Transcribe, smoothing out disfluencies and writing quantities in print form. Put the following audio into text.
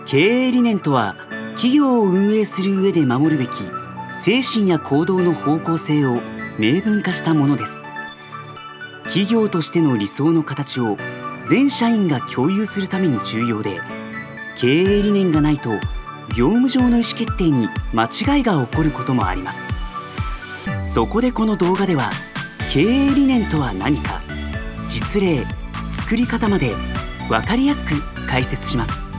経営理念とは、企業を運営する上で守るべき精神や行動の方向性を明文化したものです。企業としての理想の形を全社員が共有するために重要で、経営理念がないと業務上の意思決定に間違いが起こることもあります。そこでこの動画では、経営理念とは何か、実例、作り方まで分かりやすく解説します。